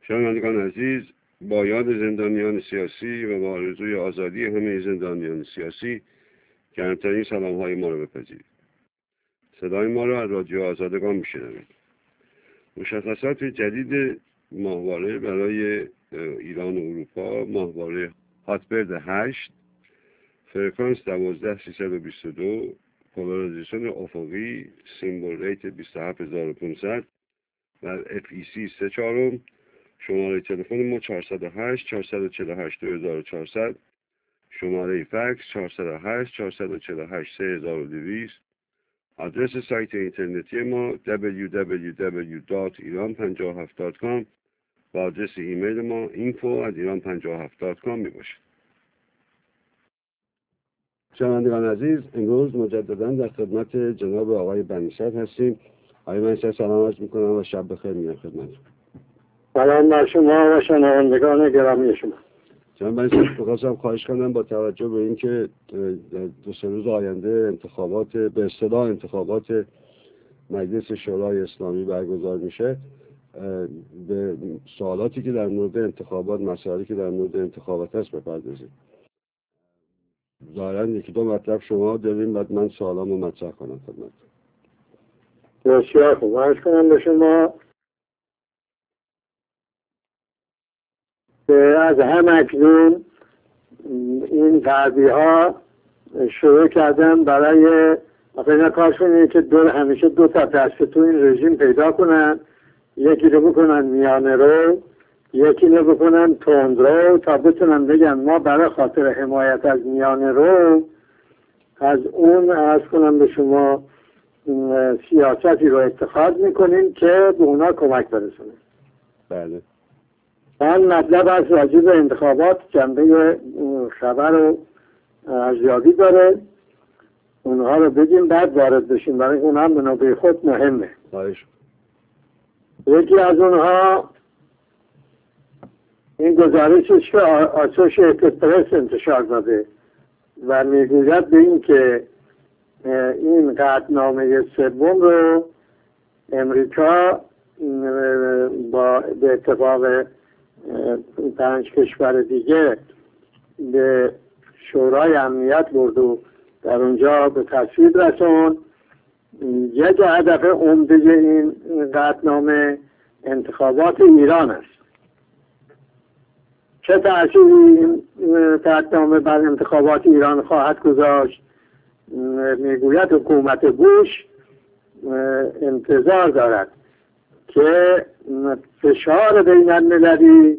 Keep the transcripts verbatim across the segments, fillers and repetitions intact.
شنوندگان عزیز، با یاد زندانیان سیاسی و با آرزوی آزادی همه زندانیان سیاسی گرمترین سلام های ما را بپذیرید. صدای ما را از رادیو آزادگان میشنوید. مشخصات جدید ماهواره برای ایران و اروپا: ماهواره هاتبرد هشت، فرکانس دوازده سیصد و بیست و دو، پولاریزیشن افقی، سیمبل ریت بیست و هفت هزار و پانصد و اف ای سی سه چهارم. شماره تلفن ما چهارصد و هشت چهارصد و چهل و هشت دو هزار و چهارصد، شماره فکس چهارصد و هشت چهارصد و چهل و هشت سه هزار و دویست. آدرس سایت اینترنتی ما دبلیو دبلیو دبلیو دات ایران پنجاه و هفت دات کام و آدرس ایمیل ما اینفو ات ایران پنجاه و هفت دات کام می باشد. شنوندگان عزیز، امروز مجددا در خدمت جناب آقای بنی‌صدر هستیم. آقای بنی‌صدر سلام عرض می‌کنم و شب بخیر میگم خدمتتون. سلام بر شما و شنوندگان گرامی شما. جناب بنی‌صدر، بخواستم خواهش کنم با توجه به اینکه دو سه روز آینده انتخابات به اصطلاح انتخابات مجلس شورای اسلامی برگزار میشه، به سوالاتی که در مورد انتخابات، مسائلی که در مورد انتخابات هست بپردازیم. ظاهراً یکی دو مطلب شما داریم، بعد من سوالامو مطرح کنم خدمت. بسیار خوب. عرض کنم به شما که از هم اکنون این غربی ها شروع کردن برای اینا کارشون اینه که دو همیشه دو تا دسته تو این رژیم پیدا کنن، یکی رو بکنن میانه رو، یکی رو بکنن تند رو، تا بتونن بگن ما برای خاطر حمایت از میانه رو از اون عرض کنم به شما سیاستی رو اتخاذ میکنیم که به اونا کمک برسونه. بله. من مطلب از راجع به انتخابات جنبه خبر و ارزیابی داره، اونها رو بگیم بعد وارد بشیم، برای اون هم به نوبه خود مهمه. باش. یکی از اونها این گزارشش که آسوشییتد پرس انتشار داده و میگوید به این که این قطعنامه سوم رو امریکا با به اتفاق پنج کشور دیگه به شورای امنیت برد و در اونجا به تصویب رسون. یک هدف عمده این قطعنامه انتخابات ایران است. چه تأثیری این قطعنامه بر انتخابات ایران خواهد گذاشت؟ میگوید حکومت بوش انتظار دارد که فشار بین المللی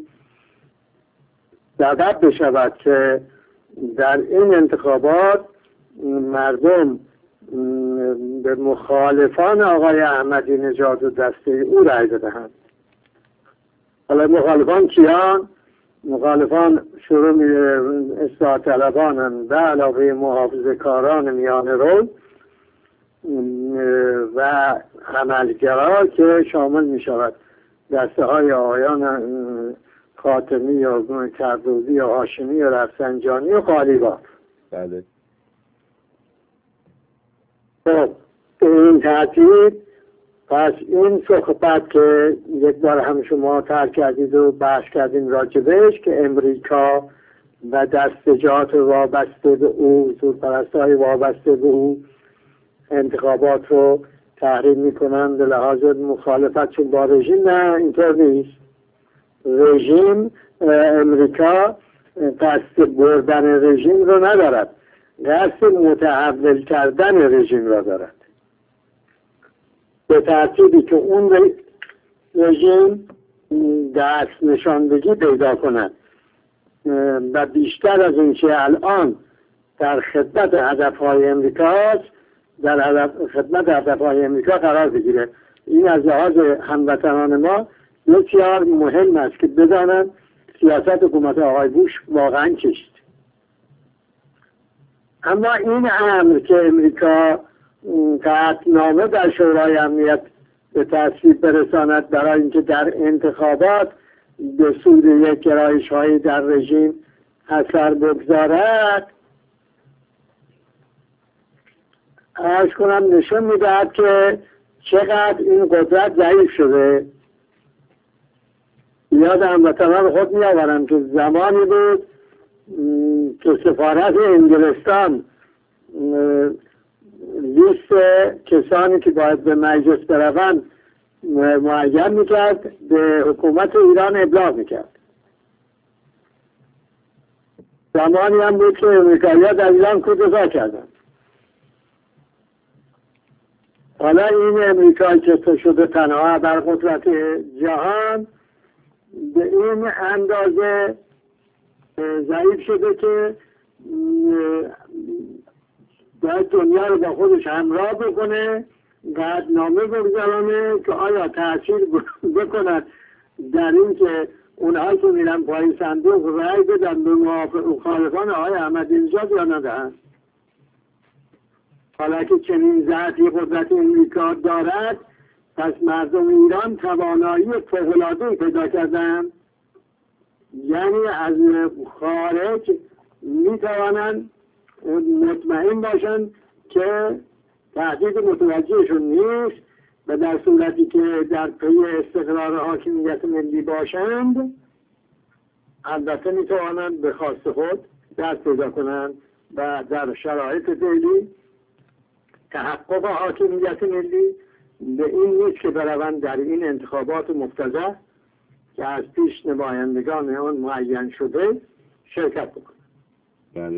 سبب بشود که در این انتخابات مردم به مخالفان آقای احمدی نژاد و دسته او رأی بدهند. حالا مخالفان کیان؟ مخالفان شروع می اصلاح طلبانند به علاوه محافظه کاران میانه رو و عملگرا که شامل می شود دسته های آقایان خاتمی یا کردوزی یا هاشمی یا رفسنجانی و قالیباف. بله. خب این ترتیب پس این صحبت که یک بار هم شما طرح کردید و بحث کردیم راجبش که امریکا و دستجات وابسته به او، زورپرست‌های وابسته به او انتخابات رو تحریم میکنن به لحاظ مخالفتشون با رژیم، نه اینطور نیست. رژیم امریکا قصد بردن رژیم رو ندارد، قصد متحول کردن رژیم را دارد، به ترتیبی که اون رژیم دست نشاندگی پیدا کند و بیشتر از این که الان در خدمت هدفهای امریکاست در هدف خدمت هدفهای امریکا قرار بگیره. این از لحاظ هموطنان ما بسیار مهم است که بدانند سیاست حکومت آقای بوش واقعا چیست. اما این امر که امریکا قطعنامه در شورای امنیت به تصویب برساند برای اینکه در انتخابات به سود یک گرایش‌هایی در رژیم اثر بگذارد، عرض کنم نشون میدهد که چقدر این قدرت ضعیف شده. یاد هموطنان خود میآورم که زمانی بود که سفارت انگلستان لیست کسانی که باید به مجلس بروند معین میکرد، به حکومت ایران ابلاغ میکرد. زمانی هم بود که امریکایی‌ها در ایران کودتا کردند. حالا این امریکایی که شده تنها در قدرت جهان به این اندازه ضعیف شده که باید دنیا رو با خودش همراه بکنه، قطعنامه بگذارانه که آیا تأثیر بکند در این که اونها که میرن پای صندوق رأی بدن به مخالفان آقای احمدی‌نژاد یا ندهند. حالا که چنین ذاتی قدرت امریکا دارد، پس مردم ایران توانایی فوق‌العاده‌ای پیدا کردن، یعنی از خارج میتوانند مطمئن باشند که تهدید متوجهشون نیست و در صورتی که در پی استقرار حاکمیت ملی باشند، البته میتوانند به خواست خود دست پیدا کنند و در شرایط فعلی تحقق حاکمیت ملی به این نیست که بروند در این انتخابات مفتضح که از پیش نمایندگان آن معین شده شرکت بکنند. بله.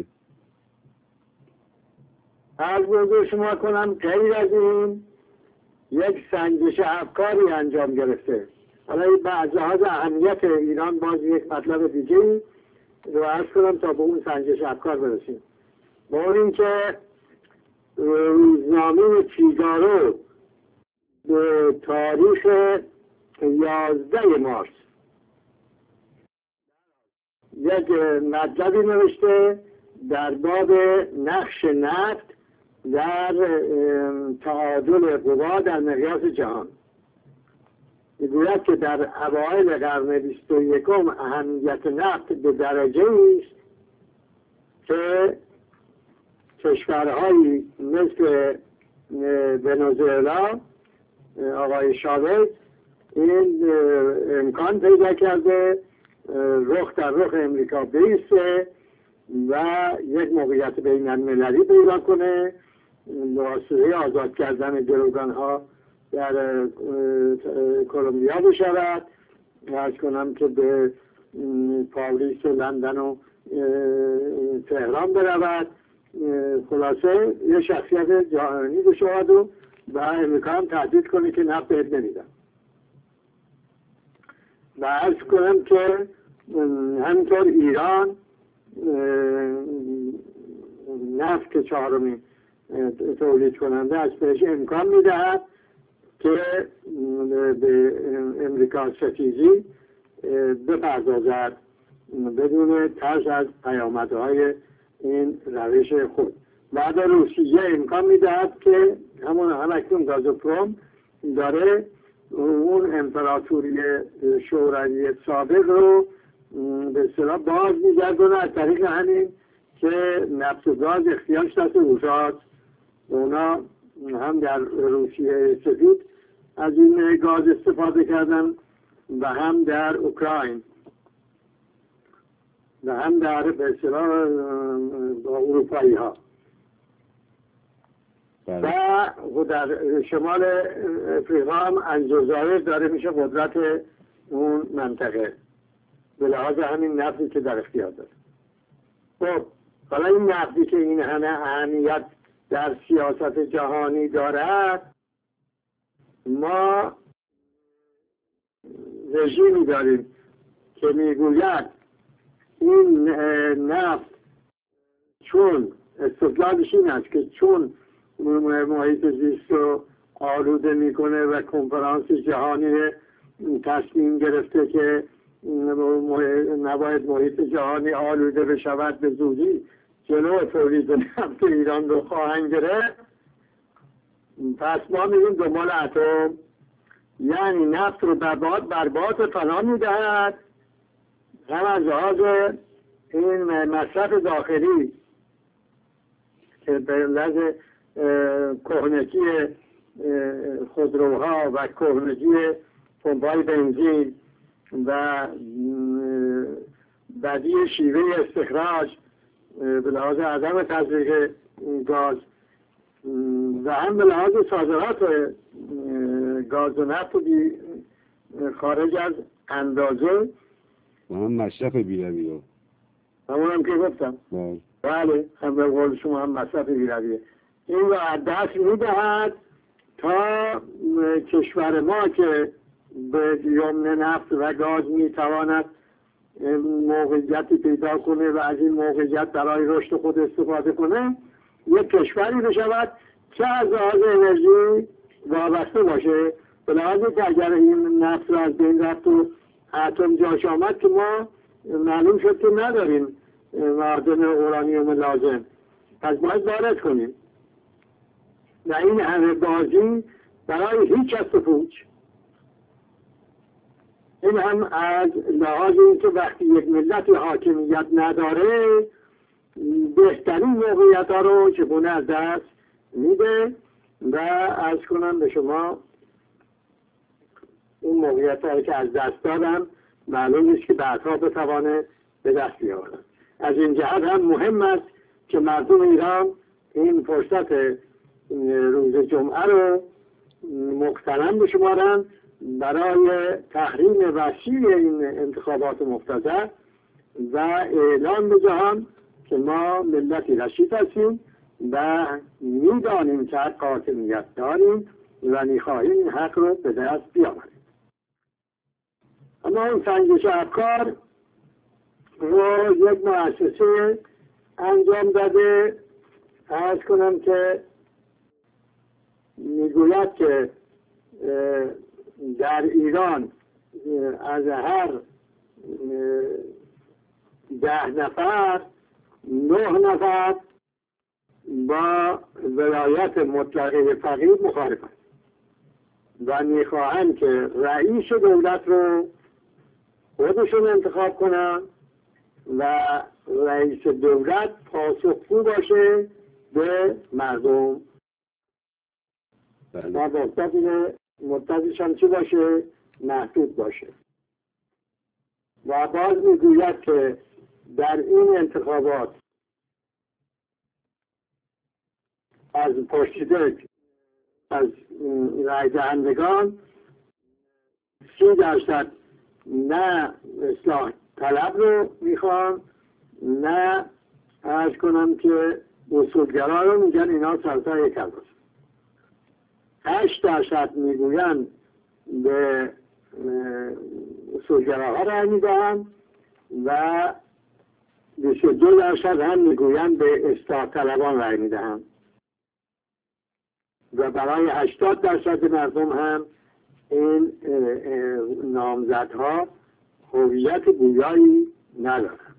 از موضوع شما کنم غیر از این یک سنجش افکاری انجام گرفته. حالا از لحاظ اهمیت ایران باز یک مطلب دیگه رو عرض کنم تا به اون سنجش افکار برسیم. با این که روزنامه فیگارو به تاریخ یازده مارس یک مطلبی نوشته در باب نقش نفت در تعادل قوا در مقیاس جهان. میگوید که در اوایل قرن بیست و یکم اهمیت نفت به درجه است که کشورهایی مثل ونزوئلا آقای شاوز این امکان پیدا کرده رخ در رخ امریکا بیسته و یک موقعیت بین المللی پیدا کنه، واسطه آزاد کردن گروگان ها در کلمبیا بشود، عرض کنم که به پاریس و لندن و تهران برود، خلاصه یه شخصیت جهانی بشود و و امریکا هم تهدید کنه که نفت بهت نمیدن. و عرض کنم که همینطور ایران نفت چهارمین تولید کننده از بهش امکان میدهد که به امریکا ستیزی بپردازد بدون ترس از پیامدهای این روش خود. بعد روسیه امکان میدهد که همون همکنون گازپروم داره اون امپراتوری شوروی سابق رو به اصطلاح باز میگردونه از طریق همین که نفت و گاز اختیارش دست روساست. اونا هم در روسیه سفید از این گاز استفاده کردن و هم در اوکراین و هم در به اصطلاح اروپایی ها و در شمال افریقا هم الجزایر داره میشه قدرت اون منطقه به لحاظ همین نفتی که در اختیار داره. خب حالا این نفتی که این همه اهمیت در سیاست جهانی دارد، ما رژیمی داریم که میگوید این نفت چون استدلالش این است که چون محیط زیست رو آلوده میکنه و کنفرانس جهانی تصمیم گرفته که نباید محیط جهانی آلوده بشود، به زودی جلو تولید نفت ایران رو خواهند گرفت، پس ما میریم دنبال اتم، یعنی نفت رو برباد برباد و فنا میدهد، هم از لحاظ این مصرف داخلی که به لحاظ کهنگی خودروها و کهنگی پمپ‌های بنزین و بدی شیوه استخراج به لحاظ عدم تزریق گاز و هم به لحاظ صادرات گاز و نفت خارج از اندازه و هم مصرف بی‌رویه. همون هم که گفتم. بله. بله هم به قول شما هم مصرف بی‌رویه. این رو از دست میدهد تا کشور ما که به یمن نفت و گاز میتواند موقعیتی پیدا کنه و از این موقعیت برای رشد خود استفاده کنه، یک کشوری بشود که از لحاظ انرژی وابسته باشه. به لحاظ که اگر این نفت رو از بین رفت و اتم جاش آمد که ما معلوم شد که نداریم معدن اورانیوم لازم، پس باید وارد کنیم و این همه بازی برای هیچ کس و پوچ. این هم از لحاظ این که وقتی یک ملت حاکمیت نداره بهترین موقعیت ها رو چگونه از دست میده و عرض کنم به شما اون موقعیت هایی که از دست دادم معلوم نیست که بعدها بتوانه به دست بیاورد. از این جهت هم مهم است که مردم ایران این فرصت روز جمعه رو مقتنم بشمارند برای تحریم وسیع این انتخابات مفتضح و اعلام به جهان که ما ملتی رشید هستیم و میدانیم که حق حاکمیت داریم و میخواهیم این حق رو به دست بیاوریم. اما اون سنجش افکار رو یک مؤسسه انجام داده، عرض کنم که میگوید که در ایران از هر ده نفر نه نفر با ولایت مطلقه فقید مخالف است و میخواهند که رئیس دولت رو خودشون انتخاب کنن و رئیس دولت پاسخگو باشه به مردم و مدتش هم چی باشه؟ محدود باشه. و باز میگوید که در این انتخابات از پرسیده از رای دهندگان سی درصد نه اصلاح طلب رو میخوان، نه عرض کنم که اصولگرا رو میگن اینا سرتا یک هست. هشت درصد میگوین به اصولگراها رای میدهن و بیست و دو درصد هم میگوین به اصلاح طلبان رای میدهن و برای هشتاد درصد مردم هم این نامزدها هویت گویایی ندارن.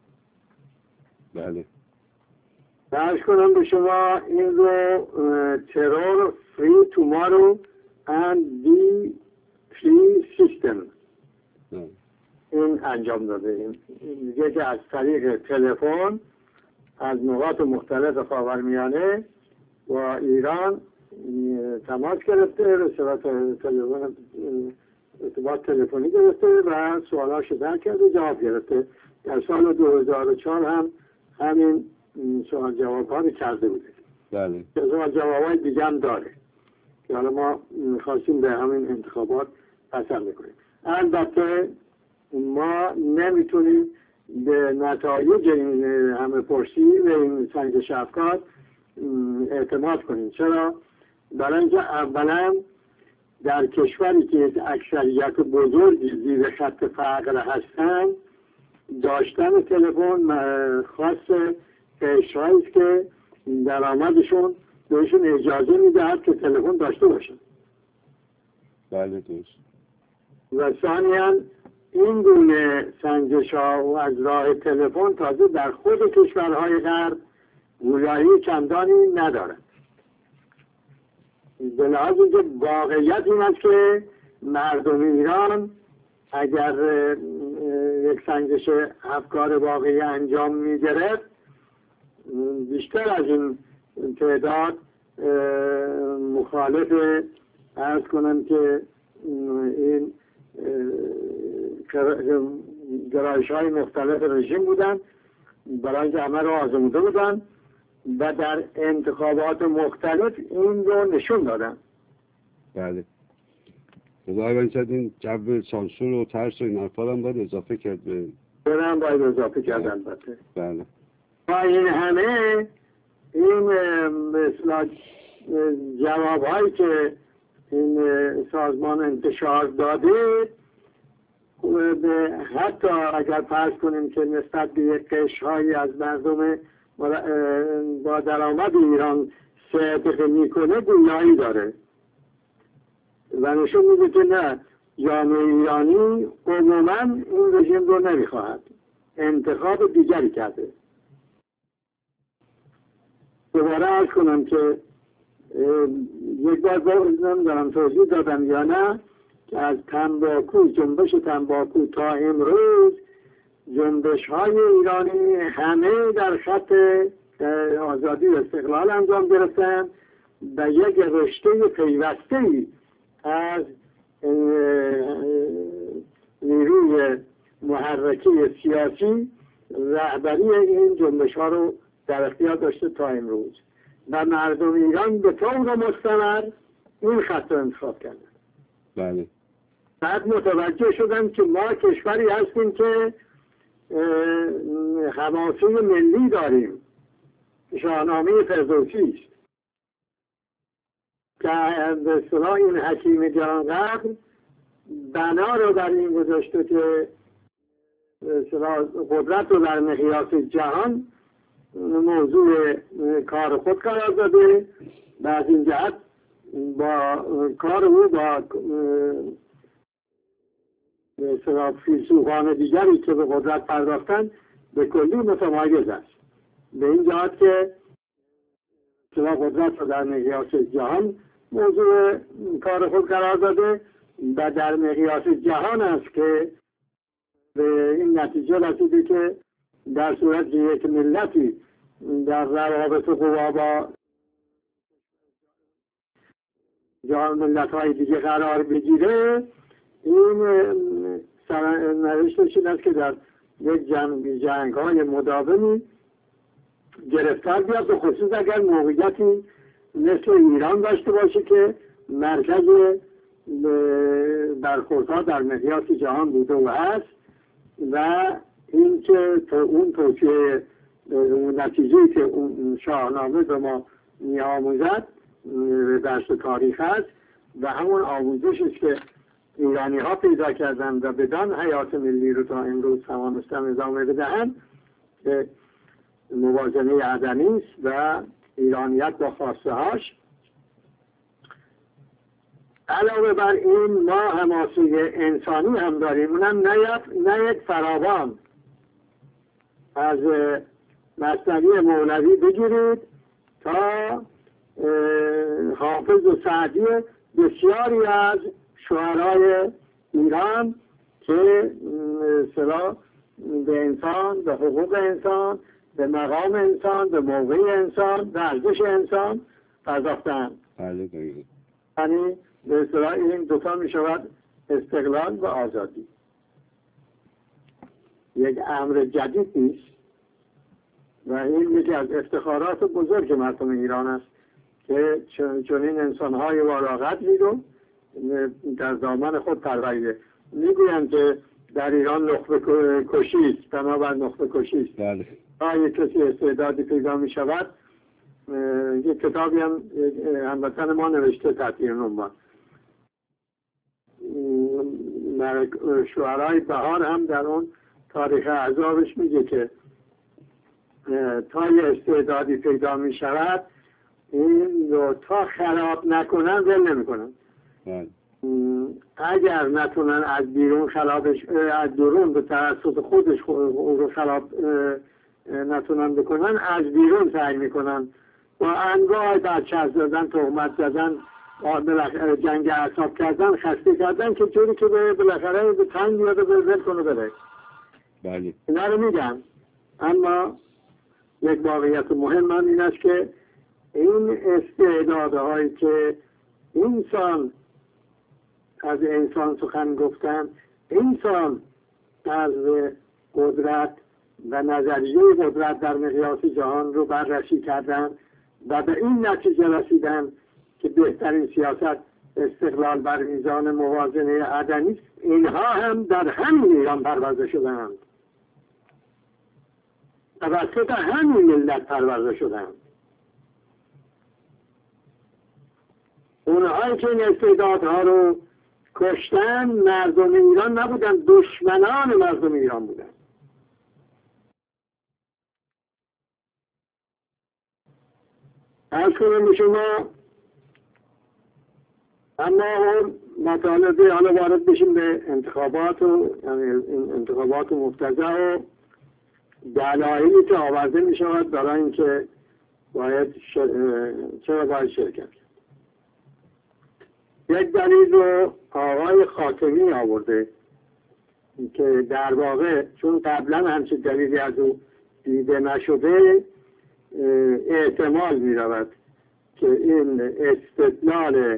بله. درش کنم به شما این رو ترور فری تومارو and دی فری سیستم این انجام داده. این میگه که از طریق تلفن از نقاط مختلف خاورمیانه و ایران تماس گرفته، ارتباط تلفن ارتباط تلفنی گرفته و سوالاشو درک کرده، جواب گرفته. در سال دو هزار و چهار هم همین سوال جواب ها رو کرده بوده. بله. سوال جواب های دیگه هم داره که حالا ما میخواستیم به همین انتخابات پسند بکنیم. البته ما نمیتونیم به نتایج این همه پرسی و این سنجش افکار اعتماد کنیم. چرا؟ برای اینکه اولا در کشوری که اکثریت بزرگی زیر خط فقر هستن داشتن تلفن خاص کشوری است که درآمدشون بهشون اجازه میدهد که تلفن داشته باشن. بله درست. و ثانیاً این گونه سنجش ها و از راه تلفن تازه در خود کشورهای غرب گویایی چندانی ندارد. به لحاظ اینکه واقعیت این است که مردم ایران اگر یک سنجش افکار واقعی انجام می گرفت بیشتر از این تعداد مخالف عرض کنم که این گرایش های مختلف رژیم بودن، برای اینکه همه رو آزموده بودن و در انتخابات مختلف این رو نشون دادن. بله. خدای بنشد این جو سانسور و ترس و این حرفا هم باید اضافه کرد به برم باید اضافه کرد البته. بله. با این همه این مثلا جواب هایی که این سازمان انتشار داده، حتی اگر فرض کنیم که نسبت به یک قشرهایی از مردم با درآمد ایران صدق میکنه گویایی داره و نشون میده که نه، جامعه ایرانی عموما این رژیم رو نمیخواهد، انتخاب دیگری کرده. دوباره عرض کنم که یک بار باز نمیدارم توضیح دادم یا نه که از تنباکو، جنبش تنباکو تا امروز جنبش های ایرانی همه در خط آزادی و استقلال انجام گرفتن و یک رشته پیوسته‌ای از نیروی محرکه سیاسی رهبری این جنبش ها رو در اختیار داشته تا امروز و مردم ایران به طور مستمر این خط رو انتخاب کردن. بله. بعد متوجه شدن که ما کشوری هستیم که حماسه ملی داریم، شاهنامه فردوسی است که به اصطلاح این حکیم جهانقدر بنا رو در این گذاشته که به اصطلاح قدرت رو در مقیاس جهان موضوع کار خود قرار داده و از این جهت با کار او با به اصطلاح فیلسوفان دیگری که به قدرت پرداختن به کلی متمایز است، به این جهت که اصطلاح قدرت رو در مقیاس جهان موضوع کار خود قرار داده و در مقیاس جهان است که به این نتیجه رسیده که در صورت که یک ملتی در روابط قوا با جهان ملت های دیگه قرار بگیره، این نوشتش این است که در یک جنگ جنگ های مداومی گرفتار بیاد، به خصوص اگر موقعیتی مثل ایران داشته باشه که مرکز برخوردها در مقیاس جهان بوده و هست و این که تو اون توصیه نتیجه‌ای که اون شاهنامه به ما می‌آموزد درس تاریخ است و همون آموزش است که ایرانی ها پیدا کردن و بدان حیات ملی رو تا امروز توانستن ادامه بدهند که موازنه عدمی است و ایرانیت با خواسته هاش. علاوه بر این ما حماسه انسانی هم داریم، اونم نه یک فراوان. از مثنوی مولوی بگیرید تا حافظ و سعدی، بسیاری از شعرهای ایران که اصطلاح به انسان، به حقوق انسان، به مقام انسان، به موقع انسان، به ارزش انسان پرداختند. یعنی به اصطلاح این دوتا می شود استقلال و آزادی. یک امر جدید نیست و این یکی از افتخارات بزرگ مردم ایران است که چنین انسان‌های والاقدری رو در دامن خود پروریده. میگویند که در ایران نخبه کشی است، بنابر نخبه کشی است. بله. تا یک کسی استعدادی پیدا می شود، یک کتابی هم هموطن ما نوشته تحت این عنوان. شعرهای بهار هم در اون تاریخ احزابش میگه که تا یه استعدادی پیدا می شود این رو تا خراب نکنن ول نمی کنن. اگر نتونن از بیرون خرابش، از درون به توسط خودش اون رو خراب نتونن بکنن، از بیرون سعی میکنن با انواع برچسب زدن، تهمت زدن، جنگ اعصاب کردن، خسته کردن که جوری که بالاخره به تنگ بیاد و ول کنه بره. بله. اینا رو میگم. اما یک واقعیت مهم هم این است که این استعدادهایی که انسان از انسان سخن گفتن، انسان از قدرت و نظریه قدرت در مقیاس جهان رو بررسی کردن و به این نتیجه رسیدن که بهترین سیاست استقلال بر میزان موازنه عدمی است. اینها هم در همین ایران پرورده شدند، توسط همین ملت پرورده شدند. اونهایی که این استعدادها رو کشتن مردم ایران نبودن، دشمنان مردم ایران بودن. از کنم به شما اما اون مطالبه حالا وارد بشیم به انتخابات و یعنی انتخابات مفتضح و دلایلی که آورده می شود برای اینکه باید شر... چرا باید شرکت. یک دلیل رو آقای خاتمی آورده که در واقع چون قبلا همچین دلیلی از او دیده نشده احتمال می رود که این استدلال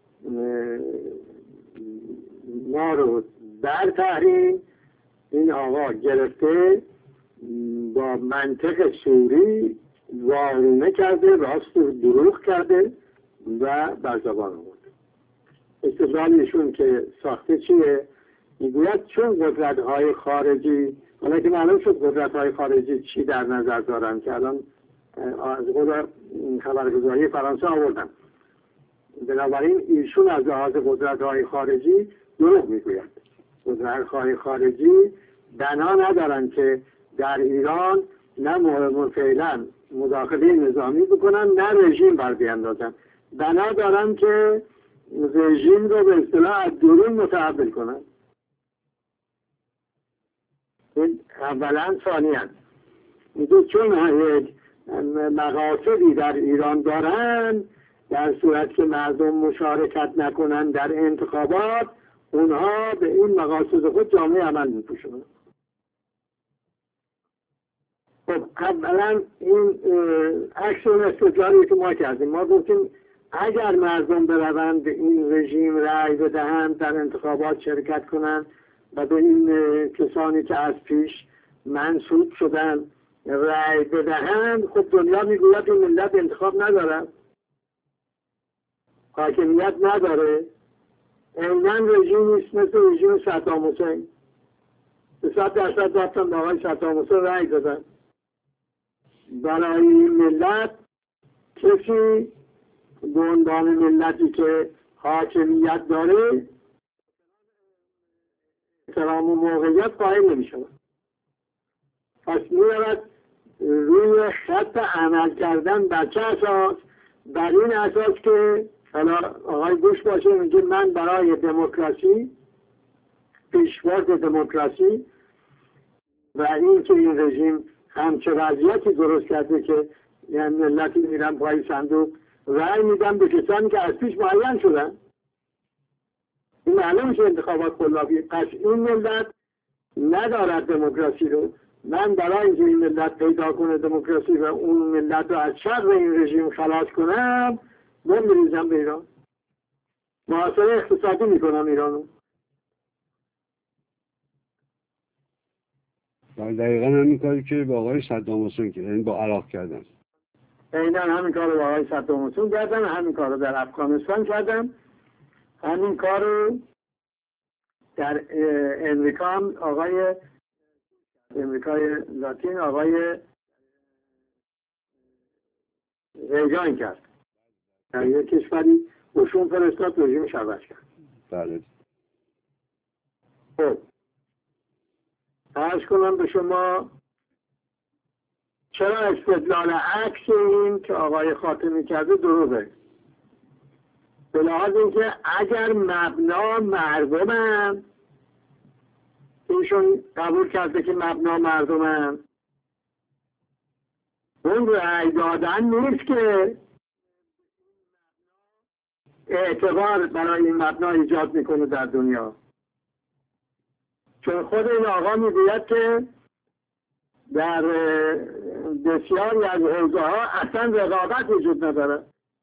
ما رو در تحریم این آقا گرفته با منطق سوری وارونه کرده، راست و دروغ کرده و بر زبان آورده. استدلالشون که ساخته چیه؟ میگوید چون قدرت‌های خارجی، حالا که معلوم شد قدرت‌های خارجی چی در نظر دارن که الان از خود خبرگزاری فرانسه آوردن، بنابراین ایشون از لحاظ قدرت‌های خارجی دروغ میگوید. قدرت‌های خارجی بنا ندارن که در ایران نه مهم فعلا مداخله نظامی بکنن نه رژیم بر بیاندازن، بنا دارن که رژیم رو به اصطلاح از درون متحول کنن. این اولا. ثانیاً میگه چون یک مقاصدی در ایران دارن، در صورت که مردم مشارکت نکنن در انتخابات اونها به این مقاصد خود جامعه عمل میپوشونن. خب اولا این عکس اون استدلالی که ما کردیم، ما گفتیم اگر مردم بروند به این رژیم رأی بدهند، در انتخابات شرکت کنند و به این کسانی که از پیش منصوب شدن رأی بدهند، خب دنیا میگوید این ملت انتخاب ندارد، حاکمیت نداره، عیناً رژیم نیست مثل رژیم صدام حسین. به صد درصد رفتن به آقای صدام حسین رأی دادن. برای این ملت کسی به عنوان ملتی که حاکمیت داره احترام و موقعیت قائل نمی شود. پس می رود روی خط عمل کردن بر چه اساس؟ بر این اساس که حالا آقای گوش باشه میگه من برای دموکراسی، پیشبرد دموکراسی و این که این رژیم همچه وضعیتی درست کرده که یعنی ملتی میرن پای صندوق رأی میدن به کسانی که از پیش معین شدن، این معلوم میشه انتخابات قلابی. پس این ملت ندارد دموکراسی رو. من برای اینکه این ملت پیدا کنه دموکراسی و اون ملت رو از شر این رژیم خلاص کنم، من میریزم به ایران، محاصره اقتصادی میکنم ایرانو. و دقیقا همین کاری که با آقای صدام حسین کردن، یعنی با عراق کردن. عیناً همین کار رو با آقای صدام حسین کردن، همین کار رو در افغانستان کردن، همین کار رو در امریکا هم آقای امریکای لاتین آقای ریگان کرد. در یک کشوری قشون فرستاد رژیمش عوض کرد. بله. خب عرض کنم به شما چرا استدلال عکس این که آقای خاتمی کرده دروغه. به لحاظ اینکه اگر مبنا مردمم، ایشون قبول کرده که مبنا مردمم، اون رأی دادن نیست که اعتبار برای این مبنا ایجاد میکنه در دنیا. چون خود این آقا میگوید که در بسیاری از حوزه ها اصلا رقابت وجود نداره.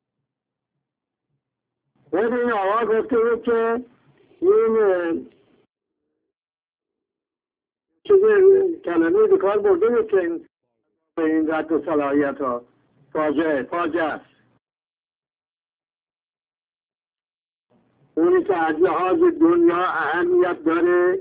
خود این آقا گفته بود که این چیز کلمه به کار برده بود که این به این رد و صلاحیت ها فاجعه فاجعه است. اونی که از لحاظ دنیا اهمیت داره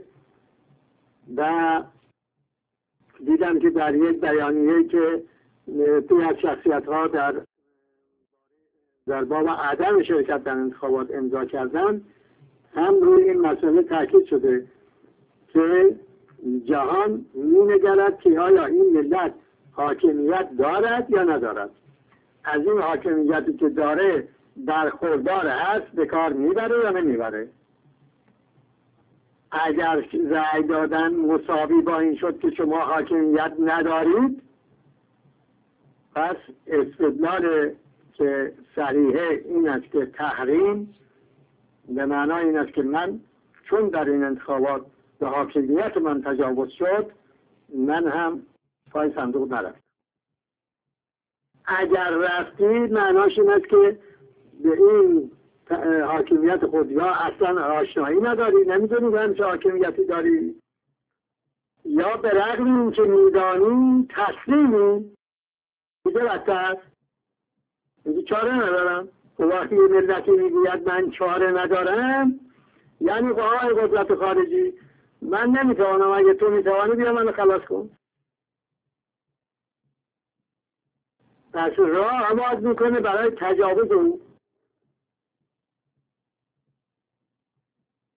و دیدم که در یک بیانیه که توی از شخصیت ها در در باب عدم شرکت در انتخابات امضا کردن هم روی این مسئله تاکید شده که جهان می‌نگرد که آیا این ملت حاکمیت دارد یا ندارد. از این حاکمیتی که داره برخوردار هست به کار میبره یا نمیبره. اگر رأی دادن مساوی با این شد که شما حاکمیت ندارید، پس استدلال که صحیحه این است که تحریم به معنای این است که من چون در این انتخابات به حاکمیت من تجاوز شد، من هم پای صندوق نرفتم. اگر رفتید معناش این است که به این حاکمیت خود یا اصلا آشنایی نداری، نمیدونی هم چه حاکمیتی داری، یا به رغم این که میدانی تسلیمی. دیگه بدتر میگه چاره ندارم. و وقتی یه ملتی میگوید من چاره ندارم، یعنی آقای قدرت خارجی من نمیتوانم، اگه تو میتوانی بیا من خلاص کن. پس راه آماز میکنه برای تجاوز اون.